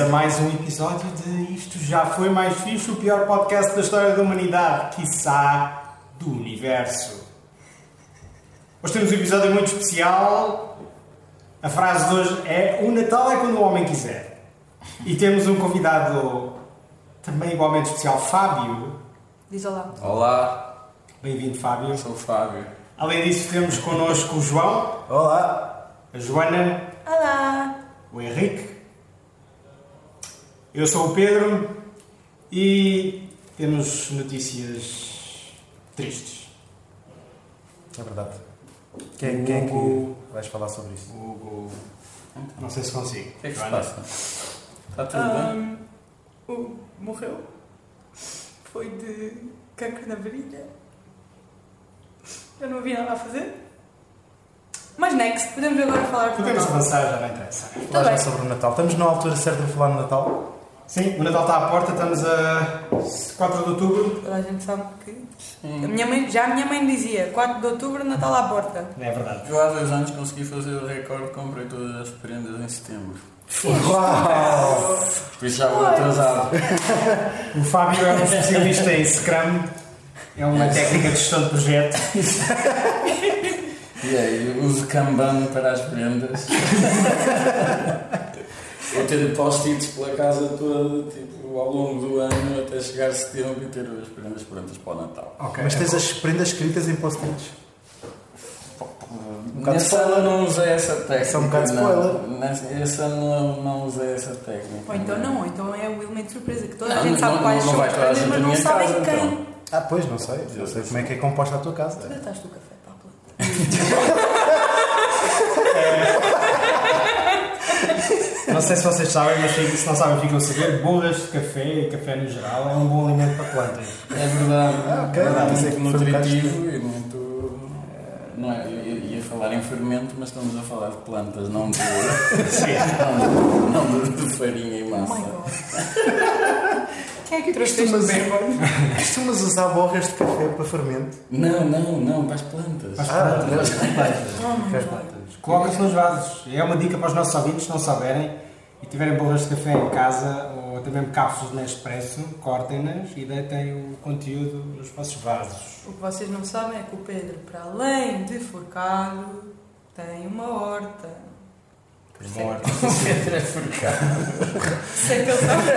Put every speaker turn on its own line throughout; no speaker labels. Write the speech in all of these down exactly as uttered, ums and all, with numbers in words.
mais um episódio de Isto Já Foi Mais Fixe, o pior podcast da história da humanidade, quiçá do universo. Hoje temos um episódio muito especial. A frase de hoje é: o Natal é quando o homem quiser. E temos um convidado também igualmente especial, Fábio.
Diz olá.
Olá.
Bem-vindo, Fábio.
Eu sou o Fábio.
Além disso, temos connosco o João.
Olá.
A Joana.
Olá.
O Henrique. Eu sou o Pedro. E temos notícias tristes.
É verdade. Quem, quem é que vais falar sobre isso?
O Hugo... Não sei se consigo.
O que é que se
Joana?
passa? Está tudo bem?
Um, o morreu. Foi de cancro na virilha. Eu não havia nada a fazer. Mas next, podemos agora falar do
Podemos
Natal.
avançar, já não interessa.
Falar já
bem.
sobre o Natal. Estamos na altura certa de falar no Natal?
Sim, o Natal está à porta, estamos a quatro de outubro.
Toda a gente sabe que...
Sim.
A minha mãe, já a minha mãe dizia quatro de outubro, Natal à porta.
É verdade.
Eu há dois anos consegui fazer o recorde, comprei todas as prendas em setembro.
Uau!
Por isso já vou atrasado.
O Fábio é um especialista em Scrum. É uma técnica de gestão de projeto.
E aí, uso Kanban para as prendas. Vou ter post-its pela casa toda, tipo, ao longo do ano, até chegar a setembro e ter as prendas prontas para o Natal.
Okay.
Mas tens as prendas escritas em post-its? Um bocado
Nesse ano não usei essa técnica.
Isso é um bocado
não.
spoiler.
Nesse esse ano não, não usei essa técnica.
Ou então não, ou então é o elemento de surpresa, que toda
Não,
a gente
mas
sabe
não-
quais
não
são
vai
as
toda a
prendas,
gente
mas
à
não
minha
sabem
casa,
quem.
então.
Ah, pois, não sei. Não sei como é que é composta a tua casa.
Tu deitaste o café para a planta.
Não sei se vocês sabem, mas se não sabem, ficam a saber. Borras de café e café no geral é um bom alimento para plantas.
É verdade.
Ah, ok.
É verdade,
Pensei
muito
que foi um bocado
nutritivo e muito... eh, Não é, eu ia ia falar em fermento, mas estamos a falar de plantas, não de, não, não de, de farinha e
Oh
massa.
my god. Quem é que trouxe este
Costumas,
bem?
costumas usar borras de café para fermento?
Não, não, não, para as plantas.
Para as
Ah,
plantas.
não.
plantas.
Oh my
Queres
god.
plantas?
Coloca-se nos vasos. É uma dica para os nossos ouvintes, se não souberem e tiverem borras de café em casa ou até mesmo cápsulas de Nespresso, cortem-nas e deitem o conteúdo nos vossos vasos.
O que vocês não sabem é que o Pedro, para além de forcado, tem uma horta.
Morto.
Pedro é forcado.
Sei que ele sabe.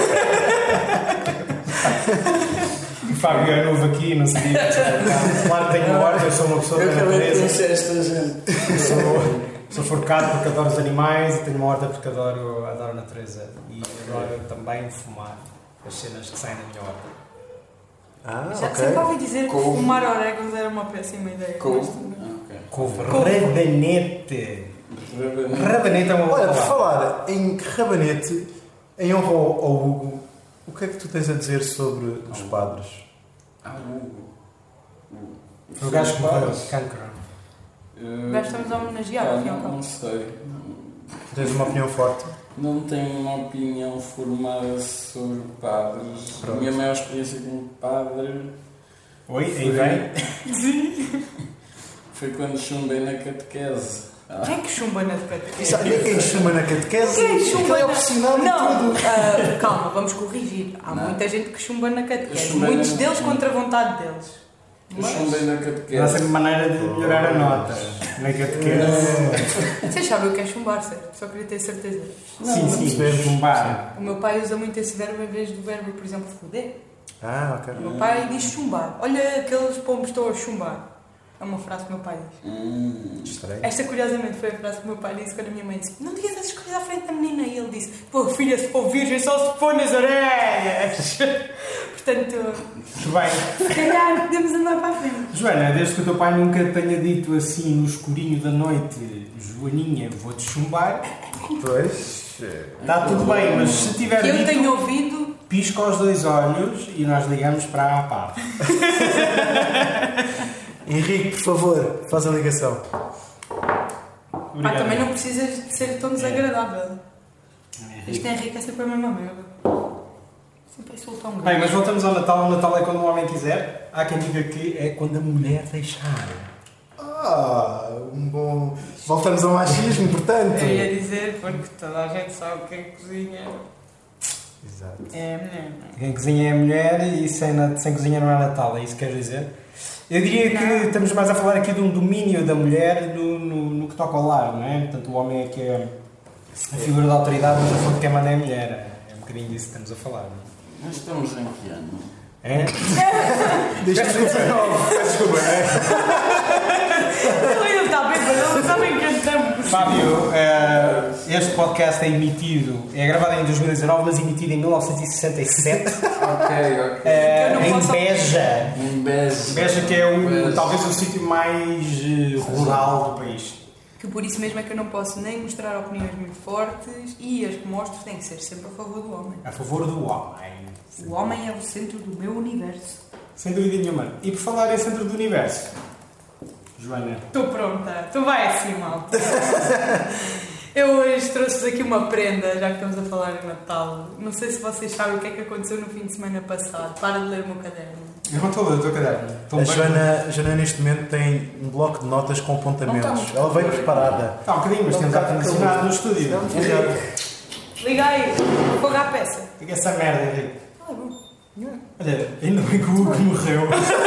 O Fábio é novo aqui, não sabia que tinha forcado. Claro que tenho uma horta, eu sou uma pessoa
Eu
da
acabei de
natureza.
conhecer esta gente.
Eu sou, sou forcado porque adoro os animais e tenho uma horta porque adoro, adoro a natureza. E adoro também fumar as cenas que saem da minha horta.
Ah,
Já
ok.
sempre ouvi dizer que
Couve.
fumar orégãos era uma péssima ideia.
Couve.
Mas-
Ah, ok.
Couve.
Couve.
Rabanete. Rabanete é uma boa
Olha, por
palavra.
falar em rabanete, em honra ao, ao Hugo, o que é que tu tens a dizer sobre os padres?
Ah, o Hugo.
Foi o gajo que morreu de cancro.
Uh,
Já estamos a homenagear,
ah,
afinal.
não, não sei.
Tens uma opinião forte?
Não tenho uma opinião formada sobre padres.
Pronto.
A minha maior experiência como padre
Oi, aí vem.
foi quando chumbei na catequese. Ah,
Quem é que chumba na catequese?
Sabe quem chuma na catequese?
Quem chumba
Aquilo é
na...
opcional e
Não,
tudo.
ah, calma, vamos corrigir. Há
Não.
muita gente que chumba na
Eu
catequese.
chumbei
Muitos
na-
deles contra a vontade deles.
eu
Mas...
chumbei na
Há
catequese.
sempre maneira de melhorar a nota. Não é que eu te quero.
Vocês sabem o que é chumbar, certo? Só queria ter certeza.
Sim, sim,
percebemos.
chumbar.
O meu pai usa muito esse verbo em vez do verbo, por exemplo, foder.
Ah, ok.
O meu pai diz chumbar. Olha, aqueles pombos estão a chumbar. É uma frase que o meu pai diz.
Hum,
Estranho.
Esta, curiosamente, foi a frase que o meu pai disse quando a minha mãe disse: não digas essas coisas à frente da menina. E ele disse: pô, filha, se for virgem, só se for nas orelhas. Portanto,
Muito bem.
se calhar podemos andar para a frente.
Joana, desde que o teu pai nunca tenha dito assim no escurinho da noite: Joaninha, vou-te chumbar,
Pois.
está tudo bem, mas se tiver
Que eu
dito,
tenho ouvido.
pisca os dois olhos e nós ligamos para a APAP.
Henrique, por favor, faz a ligação.
Ah, também não precisas de ser tão desagradável. Isto é Henrique, é sempre a mesma merda. Sempre insultar um gajo.
Bem, mas voltamos ao Natal. O Natal é quando o homem quiser. Há quem diga que é quando a mulher deixar.
Ah, um bom... Voltamos ao machismo, portanto.
Eu ia dizer, porque toda a gente sabe quem cozinha.
Exato.
É a mulher, não é?
Quem cozinha é a mulher e sem, na- sem cozinha não é Natal, é isso que queres dizer? Eu diria que
Não.
estamos mais a falar aqui de um domínio da mulher no, no, no que toca ao lar, não é? Portanto, o homem é que é a figura da autoridade, mas a fonte que quem manda é a mulher. É um bocadinho disso que estamos a falar, não é?
Nós estamos em que ano?
É?
Desde
Peço desculpa, peço desculpa, é?
Ele ainda está bem, mas não sabem que cantamos.
Fábio, eh, este podcast é emitido, é gravado em dois mil e dezanove, mas emitido em mil novecentos e sessenta e sete,
Ok, ok.
eh,
Eu não
em
posso-
Beja.
Em Beja.
Beja que é o,
Beja.
talvez o sítio mais eh, rural do país.
Que por isso mesmo é que eu não posso nem mostrar opiniões muito fortes e as que mostro têm que ser sempre a favor do homem.
A favor do homem.
O homem é o centro do meu universo.
Sem dúvida nenhuma. E por falar em centro do universo, Joana,
Estou pronta. Tu vai assim, malta. Eu hoje trouxe-vos aqui uma prenda, já que estamos a falar em Natal. Não sei se vocês sabem o que é que aconteceu no fim de semana passado. Para de ler o meu caderno.
eu não estou a ler o teu caderno. Estou
A
bem-
Joana, a Joana neste momento tem um bloco de notas com apontamentos.
Não está muito
Ela veio preparada.
Está um bocadinho, mas temos ar-condicionado no estúdio.
Liga aí, fogo à peça.
Diga essa merda, Henrique.
Ah, bom.
Olha, ainda bem que o Hugo morreu.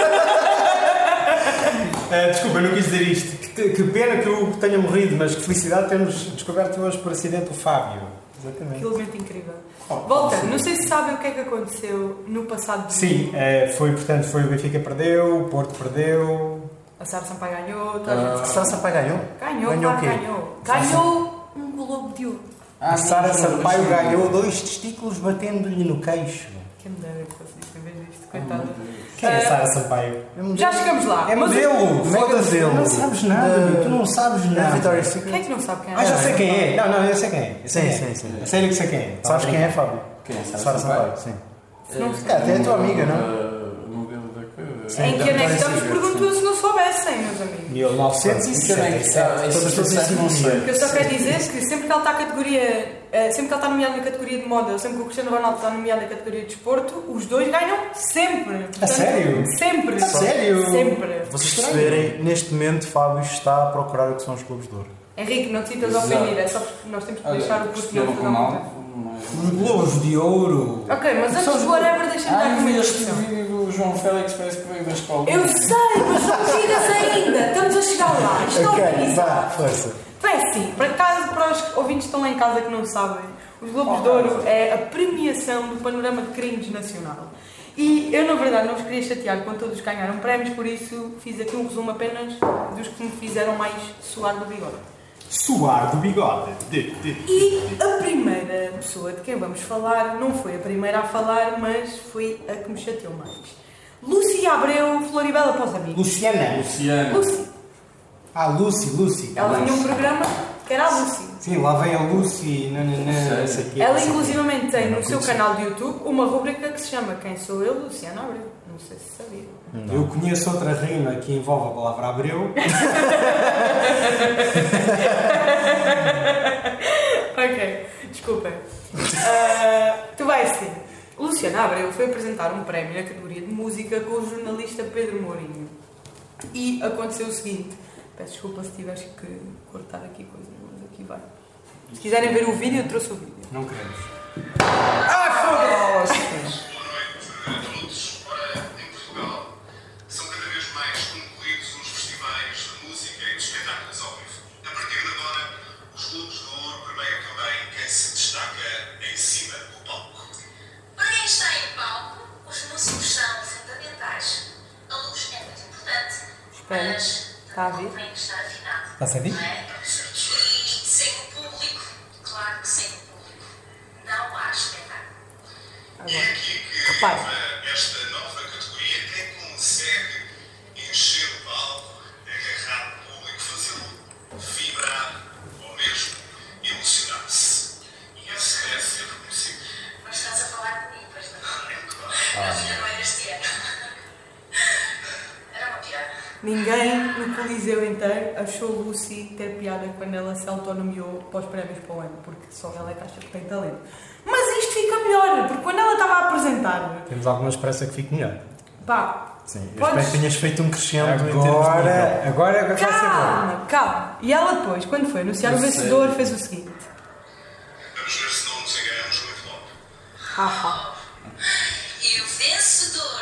Eh, desculpa, eu não quis dizer isto. Que, que pena que o Hugo tenha morrido, mas que felicidade termos descoberto hoje por acidente o Fábio.
Exatamente.
Que elemento incrível. Volta, não sei se sabem o que é que aconteceu no passado
Sim, eh, foi, portanto, foi o Benfica perdeu, o Porto perdeu.
A Sara Sampaio ganhou, toda a
Ah.
gente
A
sabe.
Sara Sampaio ganhou?
Ganhou,
Ganhou
claro
o
que
quê?
ganhou. Ganhou um Globo de Ouro.
A Sara
não,
Sampaio
não,
ganhou dois testículos batendo-lhe no queixo.
Quem me dera que fosse isto em vez disto, coitada.
Quem é a
Ah,
Sara Sampaio?
Já chegamos lá.
É
Mas o-
modelo!
Mega
Foda-se,
modelo.
Não sabes nada,
Da-
amigo, tu não sabes
A
nada.
Victoria's
Quem é
Secret.
que não sabe quem é?
Ah, já sei quem é. Não, não, eu sei quem é. Eu sei
Sim,
quem é.
sim, sim.
Eu sei que sei quem é.
Sabes quem é, Fábio?
Quem é?
Sara Sampaio, sim.
Não
É,
sei.
Cara, até a tua amiga, não?
Uh, modelo da coisa.
Sim.
Em que ano é que estamos?
Victoria's
Perguntou se não soubessem, meus amigos.
mil novecentos e sessenta e sete.
Todos
todos
os não sei.
Porque eu só quero dizer que sempre que ele está a categoria, eh, sempre que ele está nomeado na categoria de moda, ou sempre que o Cristiano Ronaldo está nomeado na categoria de desporto, os dois ganham sempre. Portanto,
sério?
Sempre.
A sério?
Sempre.
Vocês perceberem, neste momento, Fábio está a procurar o que são os Globos de Ouro.
Henrique, não te sintas
Exato.
ofendido, é só porque nós temos que deixar o
Cristiano
português fazer
Ronaldo.
uma
Os Globos de Ouro.
Ok, mas antes de whatever, deixa-me dar
Ah,
uma
vi este
introdução.
vídeo do João Félix, parece que veio da escola.
Eu sei, mas não digas ainda. Estamos a chegar lá. Isto é
Ok,
organizado.
vá, força.
Então é assim, para, casa, para os ouvintes que estão lá em casa que não sabem, os Globos de Ouro é a premiação do panorama de crimes nacional. E eu, na verdade, não vos queria chatear quando todos ganharam prémios, por isso fiz aqui um resumo apenas dos que me fizeram mais suar do bigode.
Suar do bigode. De, de.
E a primeira pessoa de quem vamos falar não foi a primeira a falar, mas foi a que me chateou mais. Lúcia Abreu, Floribela para os amigos.
Luciana.
Luciano.
Lucy.
Ah, Lucy, Lucy.
Ela tinha um programa que era a Lucy.
Sim, lá vem a Lucy. Nananã, não sei o quê.
Ela inclusivamente tem no seu canal de YouTube uma rubrica que se chama Quem Sou Eu, Luciana Abreu. Não sei se sabia.
Eu conheço outra rima que envolve a palavra Abreu.
Ok, desculpem. Ah, tu vais assim. Luciana Abreu foi apresentar um prémio na categoria de música com o jornalista Pedro Mourinho. E aconteceu o seguinte. Peço desculpa se tiveres que cortar aqui coisas, mas aqui vai. Se quiserem ver o vídeo, eu trouxe o vídeo.
Não queremos.
Ah, foda-se!
Em Portugal, são cada vez mais concorridos os festivais de música e de espetáculos ao vivo. A partir de agora, os Globos de Ouro premiam também quem se destaca em cima do palco.
Para quem está em palco, os músicos são fundamentais. A luz é muito importante,
Espera,
mas
está a ver?
convém estar afinado.
Está a ser visto?
Não é? E sem o público, claro que sem o público, não há espetáculo.
É
Agora,
aqui que
repare.
entra esta nova categoria. Quem consegue encher o palco, agarrar o público, fazê-lo vibrar ou mesmo emocionar-se. E esse deve ser reconhecido.
Mas estás a falar comigo, pois não?
É claro.
Não, já não era este ano. Era uma piada.
Ninguém no Coliseu inteiro achou Lucy ter piada quando ela se autonomeou para os prémios para o ano, porque só ela é que acha que tem talento. Mas isto fica melhor, porque quando ela estava a apresentar,
Temos alguma esperança que fique melhor.
pá,
Sim, eu
Podes-
espero que tenhas feito um crescendo em termos de
Agora,
nível.
agora vai ser bom.
calma, calma. E ela depois, quando foi anunciar o
Eu sei.
vencedor, fez o seguinte.
Vamos ver se não nos enganamos muito logo.
Haha.
E o vencedor.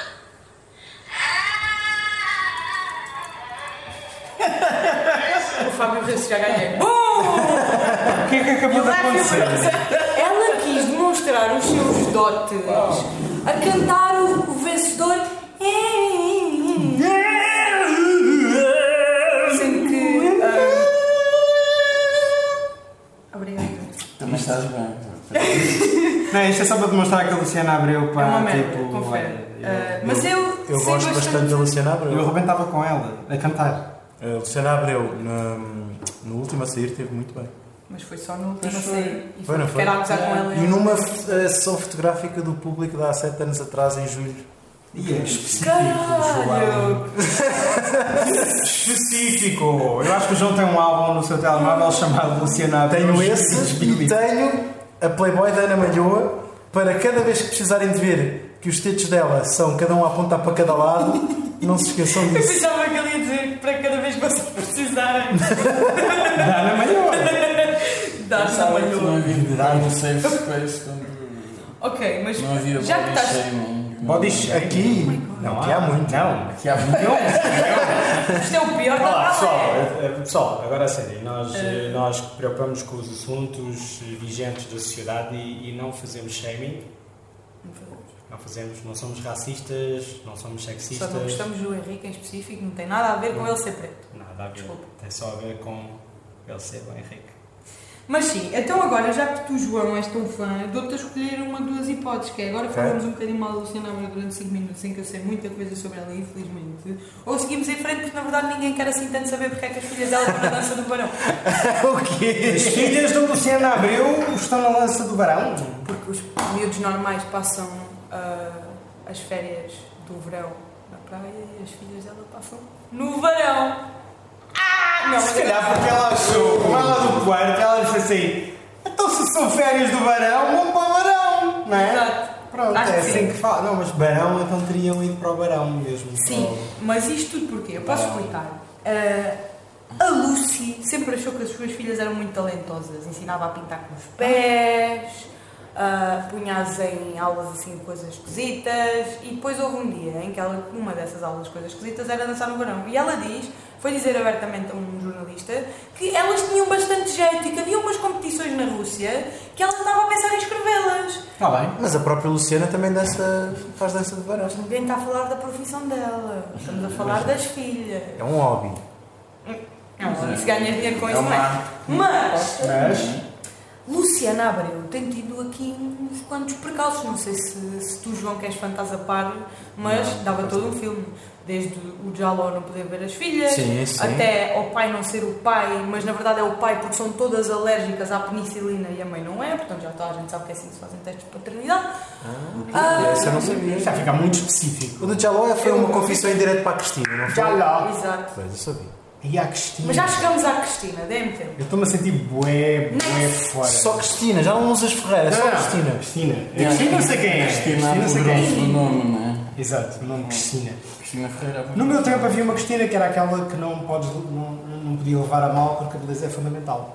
O Fábio Reis já ganhei. Bum!
O que é que acabou de acontecer?
Ela quis demonstrar os seus dotes a cantar o, o vencedor. Sendo que. ah, Obrigada.
Também estás bem.
Não, isto é só para demonstrar que a Luciana Abreu, pá,
É uma merda,
tipo...
confere.
olha,
Ah, mas eu.
Eu
sei
gosto bastante da Luciana Abreu.
Eu arrebentava com ela, a cantar.
A Luciana Abreu, na, no último a sair, esteve muito bem.
Mas foi só no último a
Mas foi.
sair. E
Foi, não foi?
Quero gozar com ela.
E numa eh, sessão fotográfica do público de há sete anos atrás, em julho.
E é específico,
Caralho!
João. Específico! Eu acho que o João tem um álbum no seu telemóvel chamado Luciana Abreu.
Tenho esse e tenho a Playboy da Ana Malhoa para cada vez que precisarem de ver que os tetos dela são cada um a apontar para cada lado, não se esqueçam
Eu
disso.
pensava que ele ia dizer que para cada vez que vocês precisarem.
Da Ana Malhoa.
Dá-se a
Pensava que não
malhoa.
havia dar no safe space quando
Ok, mas
não havia
já que
body
estás.
shaming.
Body shaming.
Aqui, não, aqui há muito.
Não.
Aqui há muito.
Isto é o pior da
Olá, pessoal,
balé.
eh, eh, pessoal, agora a sério, nós, eh, nós preocupamos com os assuntos eh, vigentes da sociedade e, e não fazemos shaming, não fazemos, não somos racistas, não somos
Só
sexistas,
não gostamos do Henrique em específico, não tem nada a ver com ele ser preto.
nada a ver,
Desculpa.
tem só a ver com ele ser o Henrique.
Mas sim, então agora, já que tu, João, és tão fã, dou-te a escolher uma duas hipóteses, que é agora falamos um bocadinho mal da Luciana Abreu durante cinco minutos, em que eu sei muita coisa sobre ela, infelizmente, ou seguimos em frente, porque na verdade ninguém quer assim tanto saber porque é que as filhas dela estão na dança do varão.
O quê?
As filhas da Luciana Abreu estão na lança do varão?
Porque os miúdos normais passam ah, as férias do verão na praia e as filhas dela passam no verão. Ah! Não,
Se calhar porque ela achou, como ela do quarto, ela disse assim: então se são férias do varão, vão para o varão, não é?
Exato.
Pronto,
Acho
é
que
assim
sim.
que fala. Não, mas varão então teriam ido para o varão mesmo.
Sim, mas isto tudo porquê? Eu posso explicar. Ah, a Lucy sempre achou que as suas filhas eram muito talentosas. Ensinava a pintar com os pés, ah, punha-as em aulas assim de coisas esquisitas, e depois houve um dia em que ela, uma dessas aulas de coisas esquisitas era dançar no verão. E ela diz, foi dizer abertamente a um jornalista, que elas tinham bastante jeito e que havia umas competições na Rússia que ela estava a pensar em escrevê-las.
Está bem.
Mas a própria Luciana também dança, faz dança de varão.
Mas ninguém está a falar da profissão dela. Estamos a falar das filhas.
É um hobby.
Não, se ganhas dinheiro com
É
isso, não é?
uma-
Mas,
Mas.
Luciana Abreu tem tido aqui uns quantos percalços. Não sei se, se tu, João, que és fantasma par, mas
Não,
dava
não
todo um filme. Desde o Jaló não poder ver as filhas,
Sim, sim.
até ao pai não ser o pai, mas na verdade é o pai porque são todas alérgicas à penicilina e a mãe não é, portanto já está, a gente sabe que é assim que se fazem testes de paternidade. Ah,
Essa eu não sabia.
Já fica muito específico.
O do Jaló foi uma confissão em direto para a Cristina, não foi?
Jaló.
Exato.
Pois, eu sabia.
E a Cristina.
Mas já chegamos à Cristina, dê-me tempo.
Eu estou-me a sentir bué, bué fora.
Só Cristina, já não usas Ferreira, é só
Não,
Cristina.
Cristina. A Cristina não sei quem é.
Cristina
não sei quem
apoderou-se do
é.
nome, não é?
Exato, o nome Cristina.
Cristina Ferreira.
No meu tempo havia uma Cristina que era aquela que não, podes, não, não podia levar a mal porque a beleza é fundamental.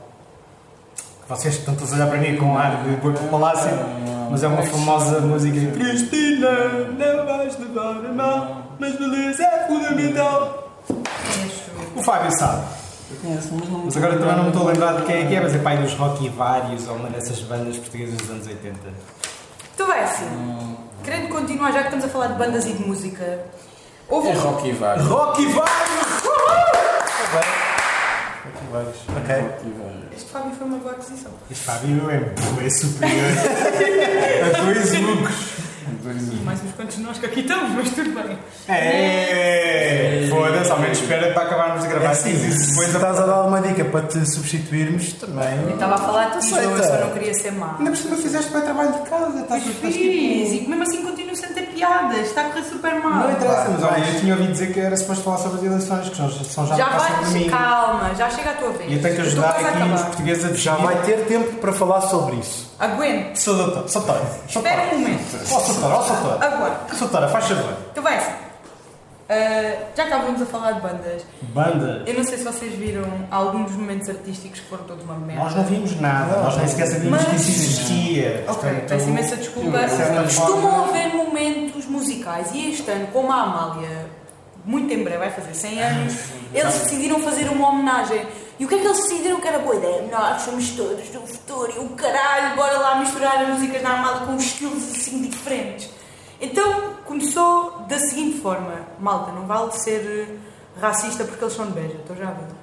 Vocês estão todos a olhar para mim com ar de boi para o palácio, mas é uma famosa música Cristina, não vais levar a mal, mas beleza é fundamental. O Fábio sabe.
Eu conheço, mas não me
Mas agora também não me estou a lembrar de quem é que é, mas é pai dos Rocky Vários ou uma dessas bandas portuguesas dos anos oitenta.
Então é assim, querendo continuar, já que estamos a falar de bandas e de música, houve
É
um-
Rocky Vários.
Rocky Vários!
Aqui vários. Ok.
Rocky Vários.
Este Fábio foi uma boa aquisição.
Este Fábio é bué superior a dois lucros.
E mais uns quantos nós que aqui estamos, mas tudo bem.
É, foda-se, ao menos espera para acabarmos de gravar
É
assim.
assim,
E
se
depois
estás a dar uma dica para te substituirmos,
Eu
também.
estava a falar de ti,
Aceita.
eu só não queria ser má.
Ainda por cima fizeste bem trabalho de casa. Estás
Mas
estás
fiz,
tipo-
e mesmo assim continuo sem ter piadas, está a correr super mal.
Não interessa, mas olha,
Vais.
eu tinha ouvido dizer que era suposto falar sobre as eleições, que são, são já,
Já
passam por mim.
vai, calma, já chega a tua vez.
E eu tenho que
Eu
ajudar
estou quase a
aqui os
acabar.
portugueses a decidir.
Já vai ter tempo para falar sobre isso.
Aguente,
Sou doutor, sou doutor. Sou
espera
doutor.
um momento.
Ó, sou doutor, ó, sou doutor.
Agora,
Sou doutora, faz favor.
tu vais. Uh, já estávamos a falar de bandas.
Bandas?
Eu não sei se vocês viram alguns dos momentos artísticos que foram todos uma merda.
Nós não vimos nada, nós nem sequer sabíamos
Mas-
que isso existia.
Ok,
Portanto,
peço imensa desculpa.
de certa
Costumam
forma-
haver momentos musicais e este ano, como a Amália, muito em breve vai fazer cem anos, eles decidiram fazer uma homenagem. E o que é que eles decidiram que era boa ideia? Nós somos todos do futuro e o caralho, bora lá misturar as músicas da Amália com estilos assim diferentes. Então começou da seguinte forma: malta, não vale ser racista porque eles são de Beja, estou já a ver.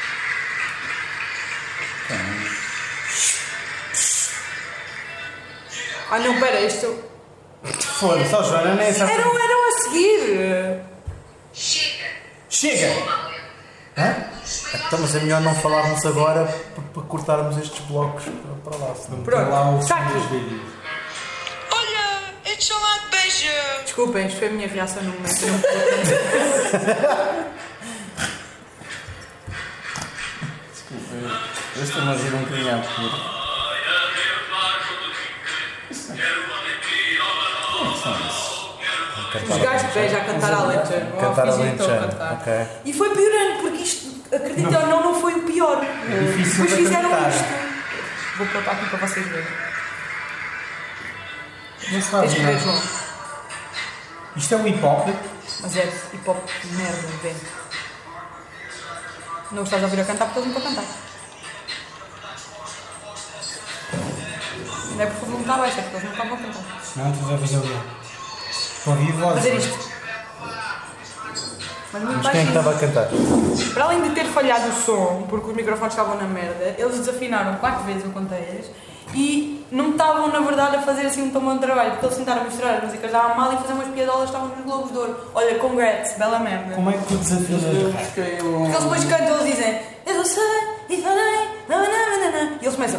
Ah não, pera, isto.
Foda-se, ó Joana, nem essa.
Eram, eram a seguir!
Chega.
Chega!
Hã? Então, mas é melhor não falarmos agora para, para cortarmos estes blocos para, para lá. Senão...
Pronto, lá o
Está
som
aqui.
dos vídeos.
Olha, estes são lá de Beja.
Desculpem, isto foi a minha reação no momento. Eu não pude.
Desculpa, eu, eu estou-me a rir um bocadinho à pura.
Os gajos de Beja a cantar a letra.
Cantar a
Ou a fingir que estão a
letra,
cantar.
ok.
E foi piorando, porque isto, acreditem ou não, não foi o pior.
difícil
Depois
de
fizeram
acreditar.
isto. Vou pôr aqui para vocês verem.
Não se faz
Tens que ver,
nada.
João.
Isto é um hip hop.
Mas é hip hop de merda, vê. Não estás a ouvir a cantar porque eles não estão a cantar. Não é porque o volume está baixo, é porque eles não estavam a cantar.
Não, estás a fazer o quê? Estou a ouvir vozes.
Fazer isto. Mas muito
Mas quem é que estava a
baixinho.
cantar?
Para além de ter falhado o som, porque os microfones estavam na merda, eles desafinaram quatro vezes, eu contei-as, e não estavam, na verdade, a fazer assim um tão bom trabalho, porque eles tentaram misturar as músicas da Amália e fazer umas piadolas, estavam nos Globos de Ouro. Olha, congrats, bela merda.
Como é que tu desafias?
Eu busquei um...
Porque eles depois cantam, eles dizem eu sei, e falei, nananana, e eles começam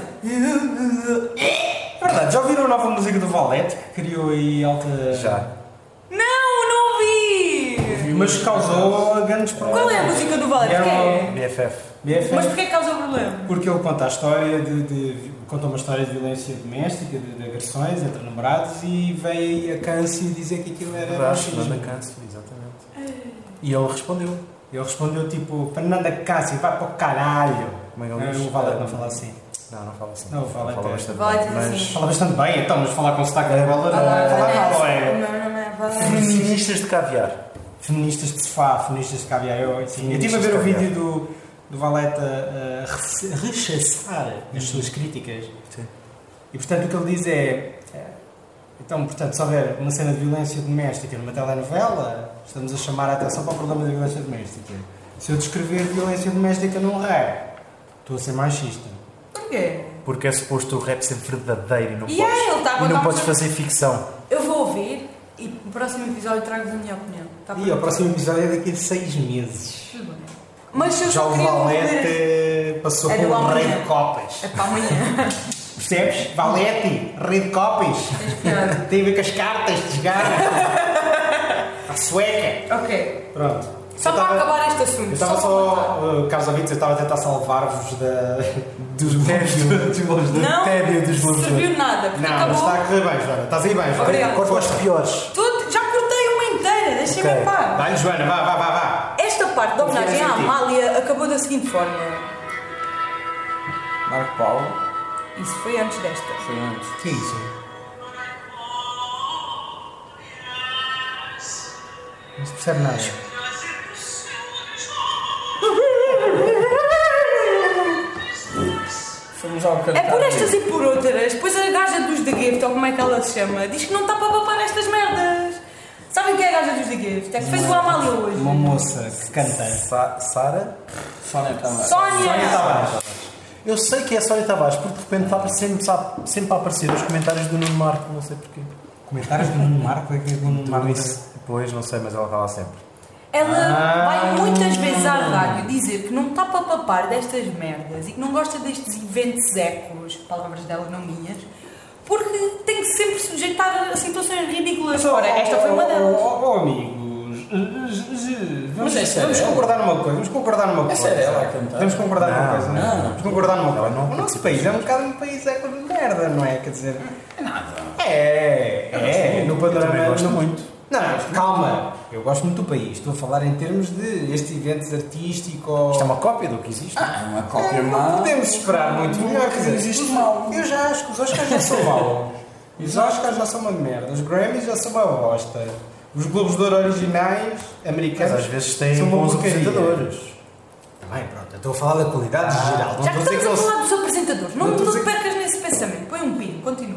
É verdade, já ouviram a nova música do Valete que criou aí alta.
Já.
não, não ouvi!
Mas causou grandes problemas.
Qual é a música do Valete?
Era
Que é?
B F F.
B F F.
Mas porquê é que causa o problema?
Porque ele conta a história de, de- conta uma história de violência doméstica, de, de agressões entre namorados e veio a Câncio dizer que aquilo era
Verdade,
machismo.
Fernanda Câncio, exatamente. E ele respondeu.
Ele respondeu tipo, Fernanda Câncio, vai para o caralho.
Como é que ele
Não,
diz?
o Valete não fala assim.
Não, não fala assim.
Não, o Valete
fala
é-
bastante
Valete
bem,
diz
mas...
assim.
Fala bastante bem, então, mas falar com sotaque de bola,
Ah,
falar mal,
Vanessa,
é.
o meu nome é Valete.
Feministas de caviar.
Feministas de sofá, feministas de caviar. Eu, sim, eu estive a
Feministas
ver
de
o
caviar.
vídeo do, do Valete a, a reche- rechaçar as suas críticas.
Sim.
E portanto o que ele diz é, é. Então, portanto, se houver uma cena de violência doméstica numa telenovela, estamos a chamar a atenção para o problema da violência doméstica. Se eu descrever violência doméstica num rap, estou a ser machista.
Porquê?
Porque é suposto o rap ser verdadeiro e não
E
podes,
é, ele está a
e não
contar
podes
uma-
fazer ficção.
Eu vou ouvir e no próximo episódio trago-vos a minha opinião. Tá
E o próximo episódio é daqui a seis meses.
Tudo bem. Mas se eu
Já
só
o
queria ouvir...
Valete passou
É do
pelo rei
amanhã.
de copas.
É para amanhã.
Percebes? Valete, rei de copas.
Tens piada.
Tem a ver com as cartas de jogar. A sueca.
Ok.
Pronto.
Só
Eu
para
tava-
acabar este assunto.
Eu estava
para
só, uh, caros ouvintes, eu estava a tentar salvar-vos da, dos bons dos
Não
Tédio dos Globos de Ouro.
serviu nada, porque
Não, mas
acabou...
está a correr bem, Joana. Estás aí bem, Joana.
Obrigada.
Corta os piores.
Tudo- já cortei uma inteira, deixem-me
Ok.
em paz.
Vai, Joana, vá, vá, vá, vá.
Esta parte da homenagem à
Confiança em ti.
Amália acabou da seguinte forma.
Marco Paulo,
Isso foi antes desta.
foi antes.
Que é isso? Não se percebe nada.
Fomos ao cantar.
É por estas e por outras. Depois a gaja dos The Gift, ou como é que ela se chama, diz que não está para papar estas merdas. Sabem quem é a gaja dos The Gift? É que fez o Amália hoje.
Uma moça que canta.
Sa Sara?
Sónia Tavares.
Sónia!
Sónia Tavares.
Eu sei que é a Sónia Tavares, porque de repente está sempre, sabe, sempre a aparecer os comentários do Nuno Marco, não sei porquê.
Comentários do Nuno Marco, é que é do Nuno Marco.
Depois, não sei, mas ela fala sempre.
Ela
Ah.
vai muitas vezes à rádio dizer que não está para papar destas merdas e que não gosta destes eventos ecos, palavras dela, não minhas, porque tem que sempre sujeitar a situações ridículas. Ora, esta foi uma delas.
Oh, oh, amigos, vamos,
Mas essa é
vamos
dela.
concordar numa coisa. Vamos concordar numa
Essa
coisa.
é ela a cantar.
Vamos concordar numa
Não,
coisa.
não.
Vamos concordar numa
Ela
coisa.
não
O nosso
participa
país é um bocado um país eco de merda, não é? Quer dizer,
É nada.
é, é, no
Eu também
panorama.
gosto
no-
muito.
Não, calma. Eu gosto muito do país. Estou a falar em termos de este evento artístico.
Isto é uma cópia do que existe.
Ah, uma cópia
É,
má.
não podemos esperar muito melhor. Quer dizer,
existe
os-
mal.
Eu já acho que os Oscars já são mal. Os Oscars já são uma merda. Os Grammys já são uma bosta. Os Globos de Ouro originais,
Mas
americanos,
às vezes têm
são uma
bons
porcaria.
apresentadores.
Tá bem, pronto. Eu estou a falar da qualidade
Ah.
geral. Não
Já que
estou a dizer
estamos
que
a
eles...
falar dos apresentadores, não,
Não estou a
não
dizer-
percas nesse pensamento. Põe um pino, continua.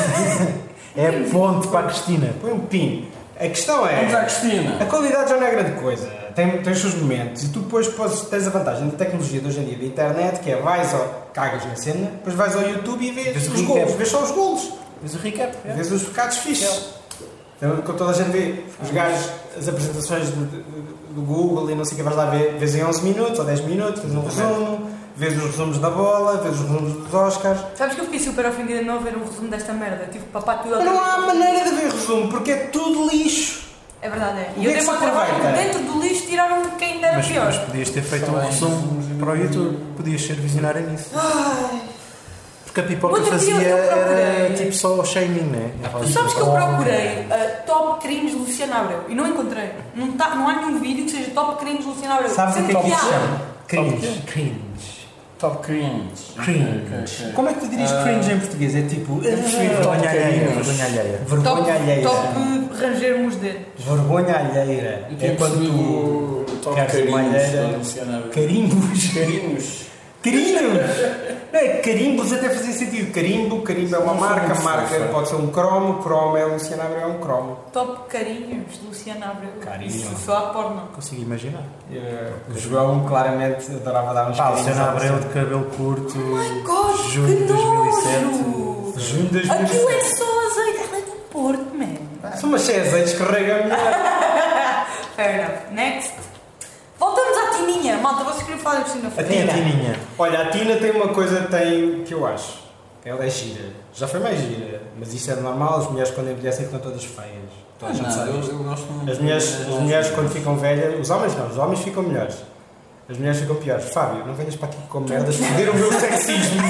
É a ponte para a Cristina.
Põe um pin. A questão é...
Vamos à Cristina.
A qualidade já não é grande coisa. Tem, tem os seus momentos. E tu depois podes, tens a vantagem da tecnologia de hoje em dia, da internet, que é vais ao... cagas na cena, depois vais ao YouTube e vês
Vês o
os
recap.
golos. Vês só os golos.
Mas o recap. é.
Vês os pecados fixes. Então, quando toda a gente vê os gajos, as apresentações de- de- do Google e não sei o que vais lá ver, vês em onze minutos ou dez minutos, vês um resumo, vês os resumos da bola, vês os resumos dos Oscars.
Sabes que eu fiquei super ofendida de não ver um resumo desta merda. Tive que papar tudo.
Mas não há maneira de ver resumo, porque é tudo lixo.
É verdade, é.
O
E
que
eu
é que
dei
se
uma trabalho
aproveita?
dentro do lixo tiraram quem ainda era
Mas,
pior.
mas podias ter feito um
Também.
resumo para o YouTube. Podias ser visionária nisso. Porque a pipoca
Outro dia
fazia
eu procurei.
era tipo só shaming, né?
Tu sabes que eu procurei uh, top crimes de Luciano Abreu e não encontrei. Não, tá, não há nenhum vídeo que seja top crimes de Luciano Abreu.
Sabes o
Sendo
que é que isso
há.
se chama? Cringe.
Top
Cringe.
Top cringe.
Cringe.
Ok, ok.
Como é que tu dirias
Ah.
cringe em português? É tipo...
Vergonha alheia. Vergonha alheia.
Top,
Vergonha alheira.
top ranger-me os dedos.
Vergonha alheira.
Eu
É
tinha
quando
percebido
tu...
o top
queres uma
carinhos
alheira.
da Luciana Abreu.
Carimbos.
Carinhos.
Carimbos! Não é? Carimbos até fazia sentido. Carimbo, carimbo é uma
Não foi
marca,
muito
marca
fofa.
pode ser um cromo, cromo é Luciano Abreu, é um cromo.
Top carinhos de Luciano Abreu.
Carinho.
Isso só a porno.
Consigo imaginar.
Eh, O João claramente adorava dar uns
Pá,
carinhos
Luciana
à
Abreu
Luciana.
de cabelo curto.
Oh my God,
Junho
que
de dois mil e sete.
nojo!
Junho de dois mil e sete.
Aquilo é só azeite. Ela é do Porto, man.
São umas azeites que rega a mulher.
Fair enough. Next. Voltamos à Tininha. Malta, vocês queriam falar da Cristina
A
Ferreira?
Quem é a Tininha?
Olha, a Tina tem uma coisa tem, que eu acho. Ela é gira. Já foi mais gira. Mas isto é normal. As mulheres quando envelhecem ficam todas feias. Toda a gente
Não,
sabe
eu,
isto.
eu gosto muito.
As mulheres,
de-
as mulheres quando ficam velhas, os homens não, os homens ficam melhores. As mulheres ficam piores. Fábio, não venhas para aqui com merdas, foder o meu sexismo.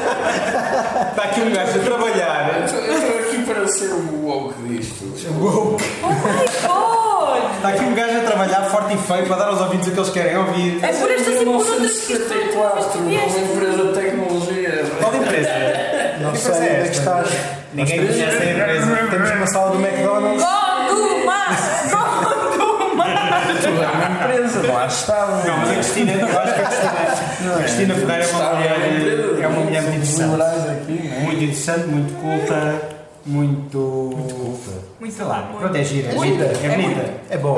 Está aqui um gajo a trabalhar.
Eu estou- eu estou aqui para ser o woke disto.
Uou.
Oh my God!
Está aqui um gajo a trabalhar forte e feio para dar aos ouvintes o que eles querem ouvir.
É por esta assim por outras que isto
mil novecentos e setenta e quatro, uma empresa de tecnologia.
Qual empresa?
Não
Que
sei
empresa
onde
é
é que
esta?
estás.
Ninguém conhece a empresa.
Temos uma sala do McDonald's.
Gonduma! Gonduma!
Tudo é uma empresa, lá está.
Não, mas a Cristina, eu acho que a Cristina, a Cristina Ferreira é uma mulher, é uma mulher muito interessante.
liberais aqui, não é?
Muito interessante, muito culta, muito. Muito culta.
Muito
Sei lá,
muito.
pronto, é gira. É
Muito.
bonita. É
É
bonita.
É bom.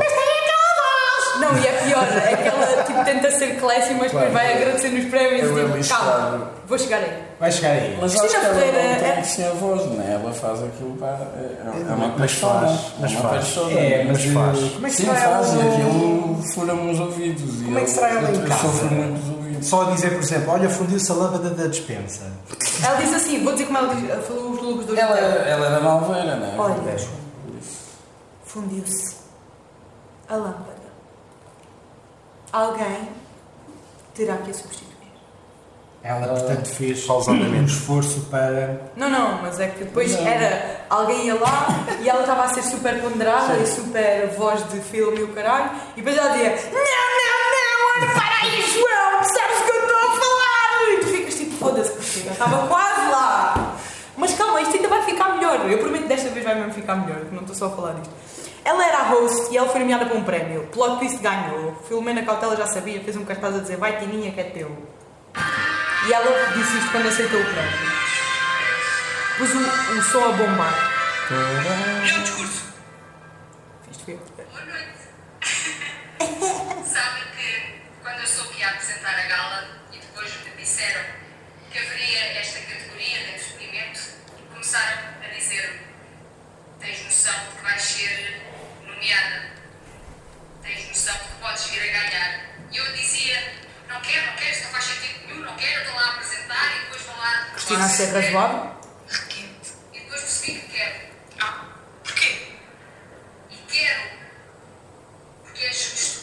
Não, e é pior, é que ela tipo, tenta ser classy, mas depois
Claro.
vai agradecer nos prémios
Eu
e
é
tipo,
lixado.
calma, vou chegar aí.
Vai chegar aí.
Mas
Cristina
acho que ela
Ferreira
não tem
é-
assim a voz, não é? Ela faz aquilo para. É, é uma
Mas
persona.
faz, mas
é uma
faz.
persona.
É, mas
faz.
Como é que
Sim,
será
faz,
ela
e
no-
aquilo fura-me os ouvidos.
Como é que será ela em
eu, eu
casa?
sofro muito os ouvidos.
Só a dizer, por exemplo, olha, fundiu-se a lâmpada da despensa.
Ela diz assim, vou dizer como ela diz, ela falou os logos do
Ela,
hotel.
ela era malveira, não é?
Olha,
É.
fundiu-se a lâmpada. Alguém terá que a substituir.
Ela, portanto, fez um
Pausadamente.
esforço para.
Não, não, mas é que depois
Não.
era alguém ia lá e ela estava a ser super ponderada e super voz de filme e o caralho, e depois ela dizia: Não, não, não, olha para aí, João, sabes o que eu estou a falar? E tu ficas tipo, foda-se, Cristina, estava quase lá. Mas calma, isto ainda vai ficar melhor. Eu prometo que desta vez vai mesmo ficar melhor, que não estou só a falar disto. Ela era a host e ela foi nomeada para um prémio. Plot twist ganhou. Filomena Cautela já sabia, fez um cartaz a dizer: Vai, Tininha, que é teu. E ela disse isto quando aceitou o prémio. Pus o, o som a bombar.
Meu discurso.
Isto foi eu.
Boa noite. Sabem que quando eu soube que ia apresentar a gala e depois me disseram que haveria esta categoria de entretenimento, começaram a dizer-me: tens noção de que vais ser nomeada? Tens noção de que podes vir a ganhar? E eu dizia: não quero, não quero, isto não faz sentido nenhum, não quero, eu estou lá a apresentar e depois vão lá.
Cristina a ser razoável.
Requinte. E depois percebi que quero. Ah, porquê? E quero porque é justo.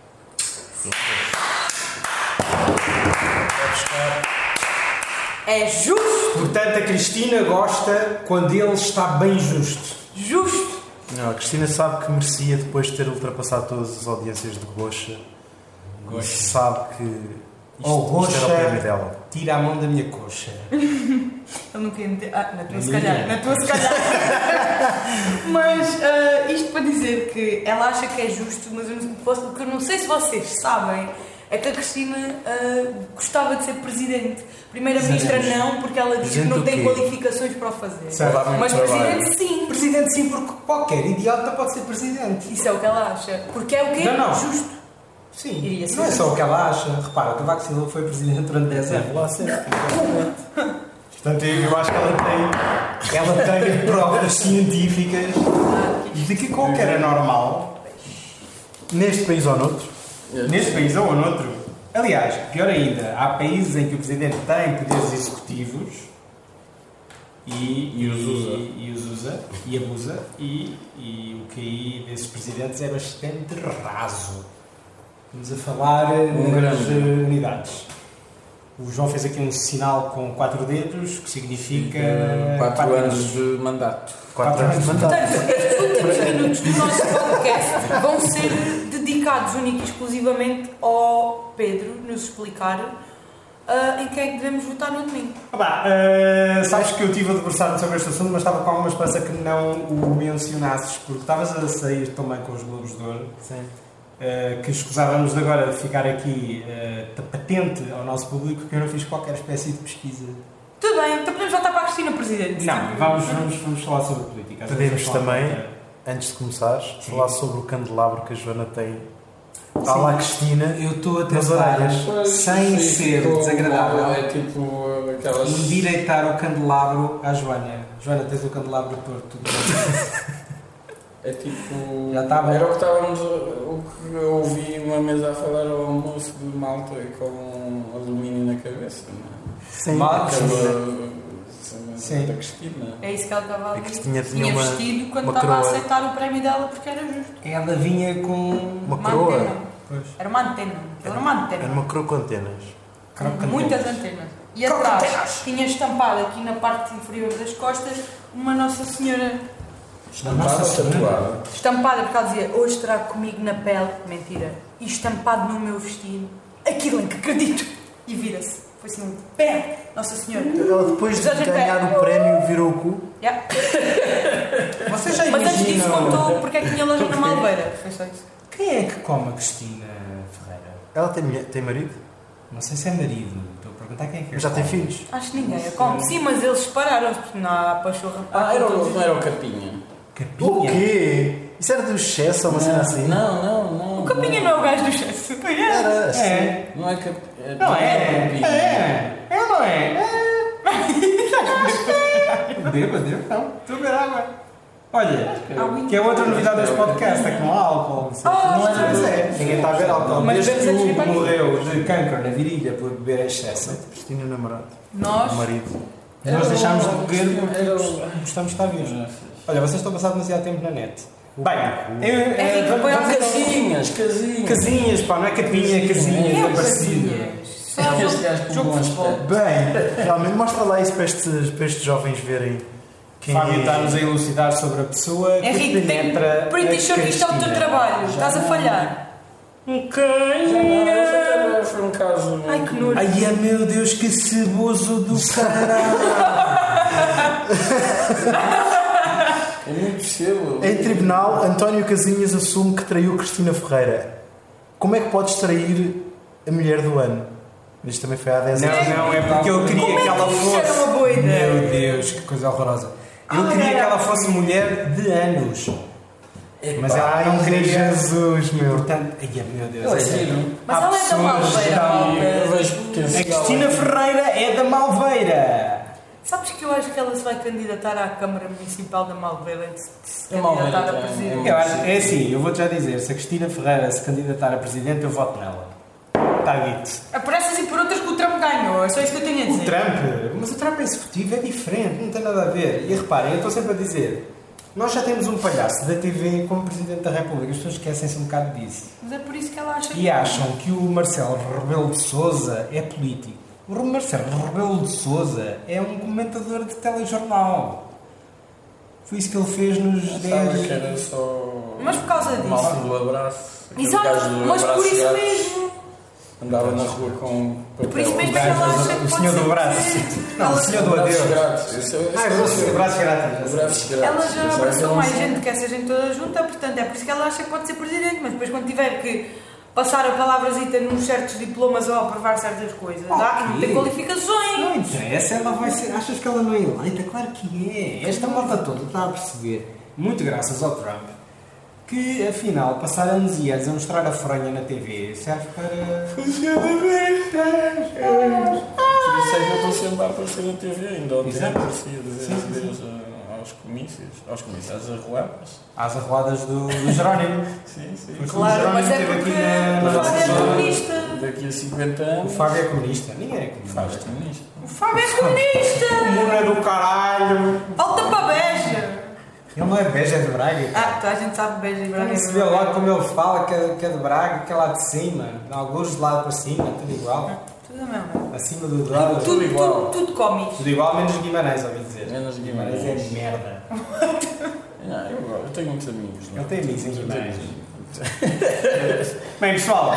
É justo.
Portanto, a Cristina gosta quando ele está bem justo.
Justo.
Não, a Cristina sabe que merecia depois de ter ultrapassado todas as audiências de Gocha.
Gocha.
Sabe que isto,
Oh,
isto era o prémio dela.
Tira a mão da minha coxa.
Ele não queria meter. Ah, na tua
Na
se
minha.
calhar. Na tua se calhar. Mas ah, isto para dizer que ela acha que é justo, mas eu não, posso- o que eu não sei se vocês sabem é que a Cristina ah, gostava de ser presidente. Primeira-ministra não, porque ela diz que
Presidente
não
do
tem
quê?
qualificações para o fazer.
Certo.
Dá muito
Mas
trabalho.
presidente sim.
Presidente sim, porque qualquer idiota pode ser presidente.
Isso é o que ela acha. Porque é o quê?
Não, não.
Justo.
Sim,
Iria ser
não é só o que ela acha. Repara, o Cavaco Silva foi presidente durante dez anos. Lá certo. Portanto, eu acho que ela tem, ela tem provas científicas de que qualquer anormal,
Neste país ou noutro,
neste país ou noutro, aliás, pior ainda, há países em que o presidente tem poderes executivos e,
E os usa.
e, e os usa e abusa, e, e o Q I desses presidentes é bastante raso. Vamos a falar
Um
nas
grande.
eh, unidades. O João fez aqui um sinal com quatro dedos, que significa
Quatro
quatro
anos de mandato.
quatro anos de mandato.
Portanto, estes últimos minutos do nosso podcast vão ser dedicados única e exclusivamente ao Pedro nos explicar ah, em quem é que devemos votar no domingo.
Ah, pá, eh, sabes que eu estive a debruçar-me sobre este assunto, mas estava com alguma esperança que não o mencionasses, porque estavas a sair também com os Globos de Ouro,
Sim.
eh, que escusávamos de agora de ficar aqui eh, patente ao nosso público que eu não fiz qualquer espécie de pesquisa.
Tudo bem, então podemos voltar para a Cristina Presidente.
Não, vamos, vamos, vamos falar sobre política.
Podemos
Vamos falar
também,
sobre-
antes de começares,
Sim.
falar sobre o candelabro que a Joana tem.
Sim.
À la Cristina.
Eu estou a
Nas
tentar,
orelhas.
sem ser desagradável,
É tipo aquelas.
endireitar o candelabro à Joana. Joana, tens o candelabro torto.
É tipo.
Já estava.
Era o que estávamos. a- O que eu ouvi numa mesa a falar ao almoço de malta com alumínio na cabeça, não
Sim.
Mal-
é? Aquela.
Sim.
Da Cristina.
É isso que ela estava a
A
dizer.
Cristina tinha uma-
vestido quando
uma
estava a
coroa.
aceitar o prémio dela porque era justo.
Ela vinha com.
Uma
Uma
coroa.
antena.
Pois.
Era uma antena. Era uma antena.
Era uma coroa com antenas.
Crocantenas.
Muitas antenas. E
Crocantenas.
atrás tinha estampado aqui na parte inferior das costas uma Nossa Senhora
Nossa
Estava
Senhora.
tatuada.
estampada, porque ela dizia hoje estará comigo na pele, mentira, e estampado no meu vestido, aquilo em que acredito. E vira-se. Foi assim um pé, Nossa Senhora.
Ela depois de
Já tem
ganhar
pé.
o prémio virou o cu.
Yeah.
Vocês já
Mas antes disso
imaginam
contou porque é que tinha loja na Malveira. Foi só isso.
quem é que come a Cristina Ferreira?
Ela tem, mulher- tem marido?
Não sei se é marido. Estou a perguntar quem é que é.
Mas já tem filhos.
Acho que ninguém a come. Sim, mas eles separaram-se porque não há pachorra.
Ah, era o, não era o Capinha.
Capinha?
O quê? Isso era do excesso ou uma cena assim?
Não, não, não.
O Capinha não é o gajo do chefe.
Era assim.
É.
Não é Cap...
Não é?
Capinha.
É. É ou não é? É. Bêbado? Eu não. Estou a beber água. Olha, que é outra novidade deste podcast, é que não há álcool.
Ah,
Não é, mas é. Ninguém está a beber álcool.
Mas
Desde que
bebemos antes de vir
o
para aqui.
morreu de câncer na virilha por beber em excesso,
Cristina é namorado.
Nós.
O marido.
nós deixámos de
Era
beber
o-
porque
era o-
gostamos de estar vivos. Olha, vocês estão a passar demasiado tempo na net. Bem, eu,
É
eh,
rico, põe um
vamos-
Casinhas, casinhas.
casinhas, pá, não é capinha, casinhas,
É
é
o
parecido.
Casinhas. Só
Este gajo com
jogo
bom
de futebol.
aspecto.
Bem, realmente mostra lá isso para estes, para estes jovens verem quem
Fábio
é.
está-nos a elucidar sobre a pessoa que
Henrique, tem
penetra
pretty
a
sure que isto é o teu
Cristina.
trabalho. Estás a falhar.
Já não, isso até foi um caso.
Ai, que nojo.
Ai, é, meu Deus, que ceboso do caralho!
É muito cedo.
Em tribunal, António Casinhas assume que traiu Cristina Ferreira. Como é que podes trair a mulher do ano? Isto também foi há dez anos.
Não, não, é porque eu queria
Como é
que ela
que isso
fosse.
era uma boa ideia?
Meu Deus, que coisa horrorosa. Eu
Ah,
queria
era.
que ela fosse mulher de anos. Mas ela
Ai,
não queria.
Jesus, meu.
Portanto, ai, meu Deus.
Ele é
é sério.
giro.
Mas
Há
ela é da
pessoas
Malveira,
que
malta.
Eu vejo
A
potencial.
Cristina Ferreira é da Malveira.
Sabes que eu acho que ela se vai candidatar à Câmara Municipal da Malveira antes de se
A Malveira
candidatar a
tem-
presidente.
Eu acho, é assim, eu vou-te já dizer, se a Cristina Ferreira se candidatar a presidente, eu voto nela. Está dito.
É por essas e por outras que o Trump ganhou. É só isso que eu tenho a
O
dizer.
Trump, mas o Trump é executivo, é diferente, não tem nada a ver. E reparem, eu estou sempre a dizer, nós já temos um palhaço da T V como Presidente da República, as pessoas esquecem-se um bocado disso.
Mas é por isso que ela acha
E acham que o Marcelo Rebelo de Sousa é político. O Marcelo Rebelo de Sousa é um comentador de telejornal. Foi isso que ele fez nos
Pensava
dez.
que era só.
Mas por causa disso.
Malta do abraço. Aquele
Exato,
gajo do
mas por
abraço
isso
grátis.
mesmo.
Andava na rua com papel.
Por isso mesmo
O
é que ela
gajo,
acha que
o
pode
senhor
ser
do abraço.
presente.
Não, o
Ela-
senhor do
Abraços
adeus.
grátis. Esse é- esse
Ah,
é
eu
o-
vou abraço grátis.
Abraços grátis.
Ela já
Esse é
abraçou
um-
mais gente, quer ser gente toda junta, portanto é por isso que ela acha que pode ser presidente, mas depois quando tiver que passar a palavrazita nos certos diplomas ou aprovar certas coisas, dá que não tem
Não
qualificações.
interessa, ela vai ser. Achas que ela não é eleita? Claro que é. Esta malta toda está a perceber, muito graças ao Trump, que afinal passar anos e anos a mostrar a fronha na T V serve para.
Por isso é que eu estou sempre a aparecer na T V, ainda ontem
Exato.
aparecia dizer
Sim, sim,
adeus a- aos comícios, aos comícios, às arruadas.
Às arruadas do, do Jerónimo.
Sim, sim.
Porque
Claro,
o
mas é
Jerónimo
porque
esteve aqui na, na
o Fábio
nossa
é
zona.
comunista.
Daqui a cinquenta
O
anos.
Fábio é comunista. Ninguém é comunista.
Faz comunista.
O Fábio é comunista!
Comuna do caralho!
Volta para Beja!
Ele não é Beja, é de Braga.
Ah, toda a gente sabe Beja e Braga.
Não se vê logo como ele fala que é, que é de Braga, que é lá de cima. Alguns de lado para cima, tudo igual.
Tudo a mesma.
Acima do lado.
Tudo
Tudo,
igual.
tudo, tudo comis.
Tudo igual, menos Guimarães, ouvi dizer.
Menos Guimarães.
Guimarães é merda.
Não, eu, gosto, eu tenho muitos amigos.
Ele tem amigos em
Eu tenho
Guimarães.
amigos.
Bem, pessoal,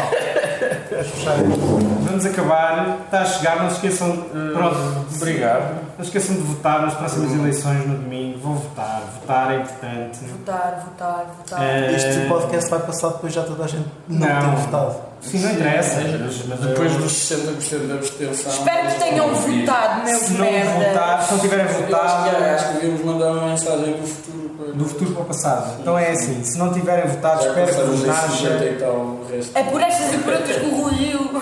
vamos acabar. Está a chegar, não se esqueçam. Pronto,
Obrigado.
não se esqueçam de votar nas próximas eleições no domingo. Vou votar. Votar é importante.
Votar, votar, votar.
É,
Este podcast vai passar depois já toda a gente não,
Não.
ter votado.
Sim, não interessa. Mas, mas
Depois
eu-
dos sessenta por cento da abstenção.
Espero que tenham votado, meus
se não
merda.
votar, se não tiverem
Eu acho
votado.
que, acho que devíamos mandar uma mensagem do futuro para.
Do futuro para o passado. Então é assim, se não tiverem votado,
Já
espero que
passamos
vos
esses cinquenta
nasça.
e tal o resto.
É por estas e por outras que o Rui Rio.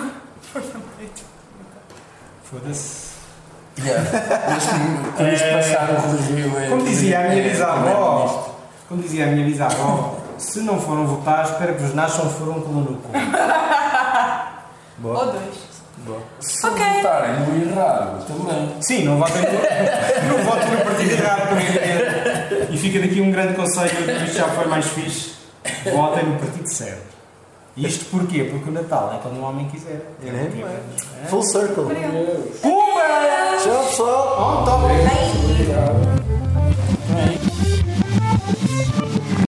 Foda-se.
Yeah. Mas como, como isto passar o review é.
Como dizia a minha
é-
bisavó, como dizia a minha bisavó, se não foram votar, espero que vos nasçam um furúnculo no cu.
Boa.
Ou dois.
Boa.
Se
Ok.
votarem no errado também.
Sim, não votem no, não votem no partido errado também. E fica daqui um grande conselho, que isto já foi mais fixe. Votem no partido certo. E isto porquê? Porque o Natal é quando o homem quiser.
É, Full circle.
Obrigada.
Pumba!